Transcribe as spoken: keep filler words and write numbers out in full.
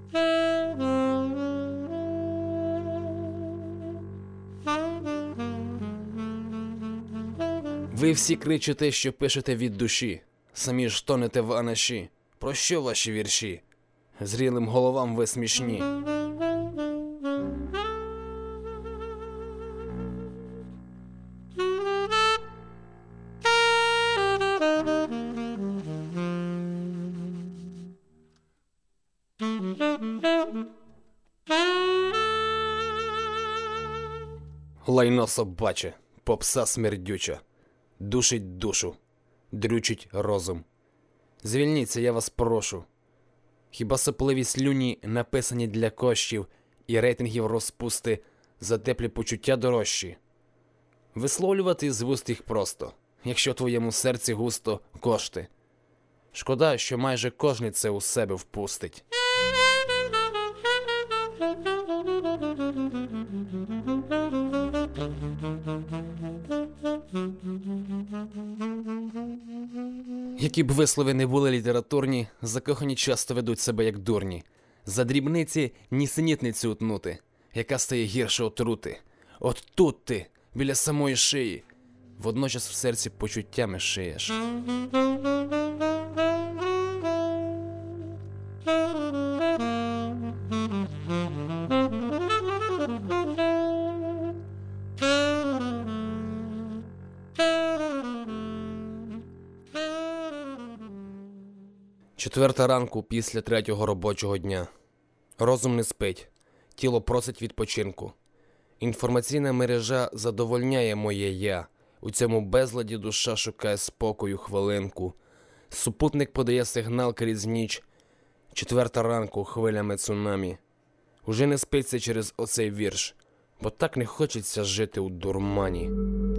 Ви всі кричите, що пишете від душі, самі ж тонете в анаші. Про що ваші вірші? Зрілим головам ви смішні. Лайно собаче, попса смердюча, душить душу, дрючить розум. Звільніться, я вас прошу. Хіба сопливі слюні написані для коштів і рейтингів розпусти за теплі почуття дорожчі? Висловлювати з вуст їх просто, якщо твоєму серці густо кошти. Шкода, що майже кожний це у себе впустить. Які б вислови не були літературні, закохані часто ведуть себе як дурні. За дрібниці нісенітниці утнути, яка стає гірше отрути. От тут ти, біля самої шиї, водночас в серці почуттями шиєш. Четверта ранку після третього робочого дня. Розум не спить, тіло просить відпочинку. Інформаційна мережа задовольняє моє «я». У цьому безладі душа шукає спокою хвилинку. Супутник подає сигнал крізь ніч. Четверта ранку хвилями цунамі. Уже не спиться через оцей вірш, бо так не хочеться жити у дурмані.